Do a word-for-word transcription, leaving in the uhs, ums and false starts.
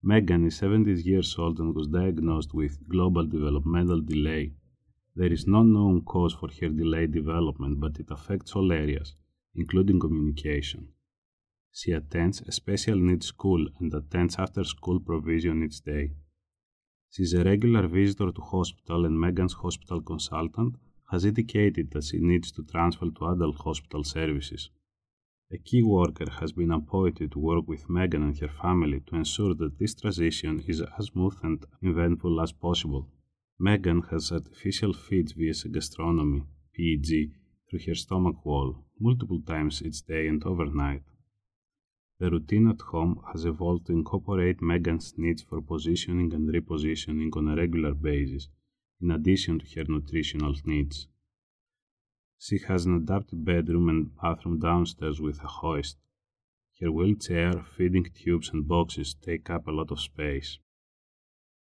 Megan is seventy years old and was diagnosed with global developmental delay. There is no known cause for her delayed development, but it affects all areas, including communication. She attends a special needs school and attends after-school provision each day. She is a regular visitor to hospital, and Megan's hospital consultant has indicated that she needs to transfer to adult hospital services. A key worker has been appointed to work with Megan and her family to ensure that this transition is as smooth and eventful as possible. Megan has artificial feeds via gastrostomy (P E G) through her stomach wall multiple times each day and overnight. The routine at home has evolved to incorporate Megan's needs for positioning and repositioning on a regular basis, in addition to her nutritional needs. She has an adapted bedroom and bathroom downstairs with a hoist. Her wheelchair, feeding tubes, and boxes take up a lot of space.